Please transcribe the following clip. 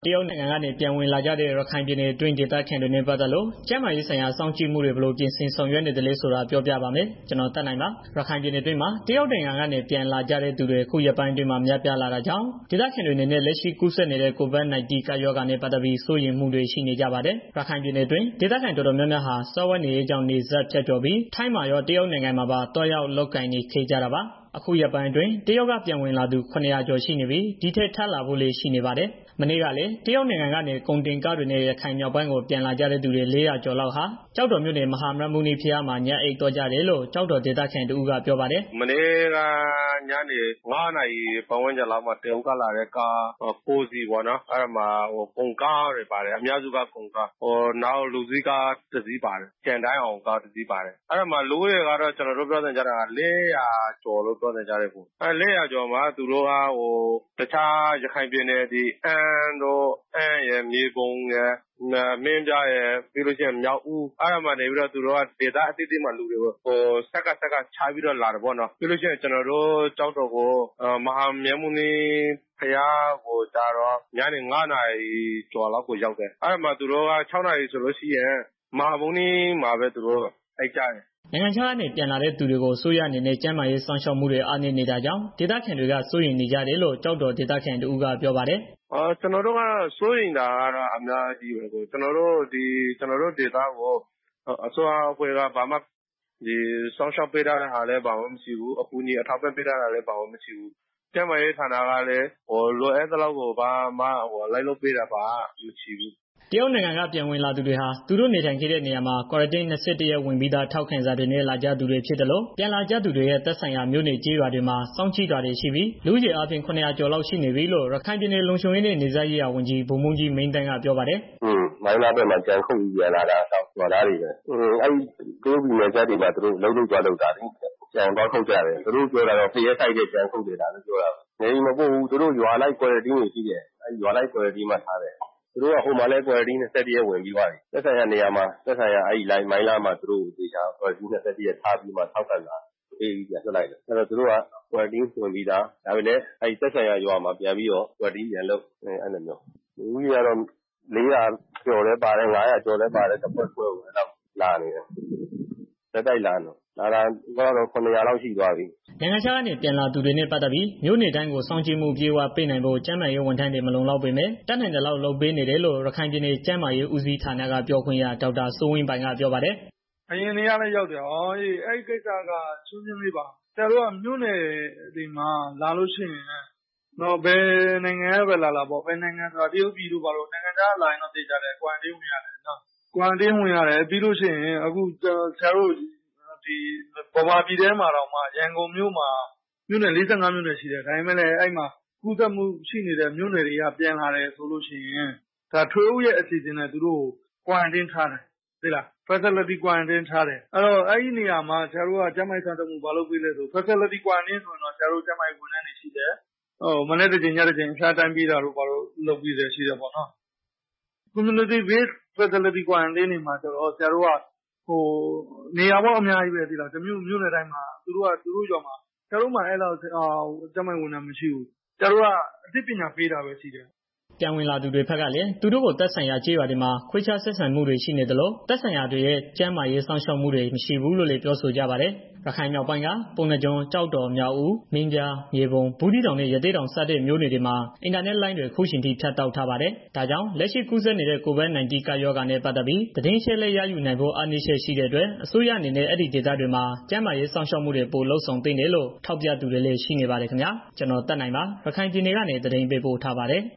တရုတ်နိုင်ငံကနေပြန်ဝင်လာကြတဲ့ရခိုင်ပြည်နယ်တွင်းဒေသခံတွေနဲ့ပတ်သက်လို့ကျန်းမာရေးဆိုင်ရာစောင့်ကြည့်မှုတွေဘယ်လိုပြင်ဆင်ဆောင်ရွက်နေတယ်လဲဆိုတာပြောပြပါမယ်။ ကျွန်တော်သက်နိုင်ပါရခိုင်ပြည်နယ်တွင်းမှာတရုတ်နိုင်ငံကနေပြန်လာကြတဲ့သူတွေအခုရက်ပိုင်းအတွင်းမှာများပြားလာတာကြောင့်ဒေသခံတွေအနေနဲ့လက်ရှိကူးစက်နေတဲ့ COVID-19 ကပ်ရောဂါနဲ့ပတ်သက်ပြီးစိုးရိမ်မှုတွေရှိနေကြပါတယ်။ ရခိုင်ပြည်နယ်တွင်းဒေသခံတော်တော်များများဟာစားဝတ်နေရေးကြောင့်နေဆက်ဖြတ်ကျော်ပြီးထိုင်းမှာရောတရုတ်နိုင်ငံမှာပါတွားရောက်လုပ်ကိုင်နေခဲ့ကြတာပါ။ အခုရက်ပိုင်းအတွင်းတရုတ်ကပြန်ဝင်လာသူ 700 ကျော်ရှိနေပြီး ဒီထက်ထပ်လာဖို့လည်းရှိနေပါတယ်။ မနေ့ကလည်းတရုတ်နိုင်ငံကနေ ကုန်တင်ကားတွေနဲ့ ရခိုင်မြောက်ပိုင်းကို ပြန်လာကြတဲ့သူတွေ 400 ကျော်လောက်ဟာ ကျောက်တော်မြို့နယ် မဟာမြတ်မုနီဘုရားမှာ ညအိပ်သွားကြတယ်လို့ ကျောက်တော်ဒေသခံတစ်ဦးကပြောပါတယ်။ "မနေ့က ညနေ 5 နာရီပတ်ဝန်းကျင်လောက်မှာ တရုတ်ကလာတဲ့ကား ၉ စီးပေါ့နော်။ အဲဒီမှာ ကုန်ကားတွေပါတယ်။ အများစုက ကုန်ကားနောက် လူစီးကားတစ်စီးပါတယ်။ ကျန်တိုင်းအောင်ကားတစ်စီးပါတယ်။ အဲဒီမှာ လူဦးရေကတော့ ကျနော်တို့ ပြောသံကြားတာက 400 ကျော်လို့ ပြောသံကြားတယ်။ 400 ကျော်မှာ သူတို့က တခြားရခိုင်ပြည်နယ် အမ်းရယ် မြေပုံရယ် မင်းပြားရယ် ပြီးတော့ မြောက်ဦး အဲဒီမှာနေပြီးတော့ သူတို့က ဒေသအသီးသီးမှာ လူတွေကို ဆက်ကချပြီးတော့ လာတယ်ပေါ့နော်။ ပြီးတော့ ကျနော်တို့ ကျောက်တော်ကို မဟာမြတ်မုနီဘုရားကိုကျတော့ ညနေ 5 နာရီကျော်လောက်ကိုရောက်တယ်။ အဲဒီမှာ သူတို့က 6 နာရီဆိုလို့ရှိရင် မဟာမြတ်မုနီမှာပဲ သူတို့အိပ်ကြတယ်။ " နိုင်ငံခြားကနေပြန်လာတဲ့သူတွေကိုအစိုးရအနေနဲ့ကျန်းမာရေးစောင့်ရှောက်မှုတွေအားနည်းနေတာကြောင့်ဒေသခံတွေကစိုးရိမ်နေကြတယ်လို့ ကျောက်တော်ဒေသခံတစ်ဦးကပြောပါတယ်။ "ကျနော်တို့က စိုးရိမ်တာကတော့ အများကြီးပဲ။ ကျနော်တို့ဒေသကို အစိုးရအဖွဲ့က ဘာမှစောင့်ရှောက်ပေးထားတာလည်း ဘာမှမရှိဘူး။ အကူအညီအထောက်အပံ့ပေးထားတာလည်း ဘာမှမရှိဘူး။ ကျန်းမာရေးဌာနကလည်း လိုအပ်သလောက် ဘာမှလိုက်လုပ်ပေးတာမရှိဘူး။ " တရုတ်နိုင်ငံကပြန်ဝင်လာသူတွေဟာ သူတို့နေထိုင်ခဲ့တဲ့နေရာမှာ Quarantine 21 ရက်ဝင်ပြီးသားထောက်ခံစာတွေနဲ့ လာကြသူတွေဖြစ်သလို ပြန်လာကြသူတွေရဲ့ သက်ဆိုင်ရာမြို့နယ်ကျေးရွာတွေမှာ စောင့်ကြည့်တာတွေရှိပြီး လူဦးရေအားဖြင့် 700 ကျော်လောက်ရှိနေပြီလို့ ရခိုင်ပြည်နယ်လုံခြုံရေးနဲ့ နယ်စပ်ရေးရာဝန်ကြီး ဗိုလ်မှူးကြီး မင်းသန်းကပြောပါတယ်။ "မိုင်းလားဘက်မှာ ကြံခုတ်ပြီးပြန်လာတာ ရွာသားတွေပဲ။ တရုတ်ပြည်နယ်စပ်တွေမှာ သူတို့အလုပ်သွားလုပ်တာလေ။ ကြံသွားခုတ်ကြတယ်။ သူတို့ပြောတာတော့ ဖရဲစိုက်တဲ့ ကြံခုတ်နေတာလို့ ပြောတာပဲ။ နေအိမ်မပို့ဘူး သူတို့ရွာလိုက် Quarantine တွေရှိတယ်။ ရွာလိုက် Quarantine မှာထားတယ်။ သူတို့က ဟိုမှာလည်း Quarantine 21 ရက်ဝင်ပြီးသွားပြီ။ သက်ဆိုင်ရာနေရာမှာ မိုင်းလားမှာ သူတို့ကို Quarantine 21 ရက်ထားပြီးမှ ထောက်ခံစာပေးပြီးပြန်လွှတ်လိုက်တယ်။ သူတို့က Quarantine ဝင်ပြီးသား ဒါပေမဲ့ သက်ဆိုင်ရာရွာမှာ ပြန်ပြီးတော့ Quarantine ပြန်လုပ် အဲလိုမျိုး။ လူဦးရေကတော့ 400 ကျော်လည်းပါတယ်။ 500 ကျော်လည်းပါတယ်။ တစ်ဖွဲ့ ဖွဲ့ကို လာနေတယ်။ ဆက်တိုက်လာနေတယ်။ လာတာ အခုကတော့ 700 လောက်ရှိသွားပြီ။ " နိုင်ငံခြားကနေပြန်လာသူတွေနဲ့ ပတ်သတ်ပြီး မြို့နယ်တိုင်းကို စောင့်ကြည့်မှုအပြည့်အဝပေးနိုင်ဖို့ ကျန်းမာရေးဝန်ထမ်းတွေ မလုံလောက်ပေမဲ့ တတ်နိုင်သလောက်လုပ်ပေးနေတယ်လို့ ရခိုင်ပြည်နယ် ကျန်းမာရေးဦးစီးဌာနက ပြောခွင့်ရ ဒေါက်တာစိုးဝင်းပိုင်ကပြောပါတယ်။ "အရင်နေ့ကလည်းရောက်တယ်။ အဲဒီကိစ္စက ရှင်းရှင်းလေးပါ။ ဆရာတို့က မြို့နယ်တွေမှာ လာလို့ရှိရင် ဘယ်နိုင်ငံကပဲလာလာ ဘယ်နိုင်ငံဆိုတာ တရုတ်ပြည်တို့ ဘာတို့ နိုင်ငံခြားကလာရင်တော့ သေချာတယ် Quarantine ဝင်ရတယ်နော်။ Quarantine ဝင်ရတယ် ပြီးလို့ရှိရင် အခုဆရာတို့ ဗမာပြည်ထဲမှာတောင်မှ ရန်ကုန်မြို့မှာ မြို့နယ် ၄၅ မြို့နယ်ရှိတယ်။ ဒါပေမဲ့လည်း အဲဒီမှာ ကူးစက်မှုရှိနေတဲ့ မြို့နယ်တွေက ပြန်လာတယ်ဆိုလို့ရှိရင် ဒါထွေအုပ်ရဲ့ အစီအစဉ်နဲ့ သူတို့ကို Quarantine ထားတယ်။ သိလား Facility Quarantine ထားတယ်။ အဲဒီနေရာမှာ ဆရာတို့က ကျန်းမာရေး စံသတ်မှု ဘာလုပ်ပေးလဲဆိုတော့ Facility Quarantine ဆိုရင်တော့ ဆရာတို့ ကျန်းမာရေးဝန်ထမ်းတွေရှိတယ်။ မနက်တစ်ကြိမ် ညတစ်ကြိမ် အဖျားတိုင်းပေးတာတို့ လုပ်ပေးတယ်ရှိတယ်ပေါ့နော်။ Community Based Facility Quarantine တွေမှာကျတော့ ဆရာတို့က နေရာပေါင်းအများကြီးပဲ သိလား။ မြို့နယ်တိုင်းမှာ သူတို့ရွာမှာ ဆရာတို့မှာ အဲလောက် ကျန်းမာရေးဝန်ထမ်းမရှိဘူး။ ဆရာတို့က အသိပညာပေးတာပဲရှိတယ်။ " ပြန်ဝင်လာသူတွေဘက်ကလည်း သူတို့ကိုသက်ဆိုင်ရာကျေးရွာတွေမှာ ခွဲခြားဆက်ဆံမှုတွေရှိနေသလို သက်ဆိုင်ရာတွေရဲ့ ကျန်းမာရေးစောင့်ရှောက်မှုတွေ မရှိဘူးလို့လည်း ပြောဆိုကြပါတယ်။ ရခိုင်မြောက်ပိုင်းက ပုဏ္ဏားကျွန်း ကျောက်တော် မြောက်ဦး မင်းပြား မြေပုံ ဘူးသီးတောင်နဲ့ ရသေ့တောင် စတဲ့မြို့နယ်တွေမှာ အင်တာနက်လိုင်းတွေ အခုအချိန်ထိ ဖြတ်တောက်ထားပါတယ်။ ဒါကြောင့် လက်ရှိကူးစက်နေတဲ့ COVID-19 ကပ်ရောဂါနဲ့ ပတ်သတ်ပြီး သတင်းအချက်အလက်ရယူနိုင်ဖို့ အားနည်းချက်ရှိတဲ့အတွက် အစိုးရအနေနဲ့ အဲဒီဒေသတွေမှာ ကျန်းမာရေးစောင့်ရှောက်မှုတွေ ပိုလုပ်ဆောင်သင့်တယ်လို့ ထောက်ပြသူတွေလည်း ရှိနေပါတယ်ခင်ဗျာ။ ကျွန်တော်သက်နိုင်ပါရခိုင်ပြည်နယ်ကနေ သတင်းပေးပို့ထားပါတယ်။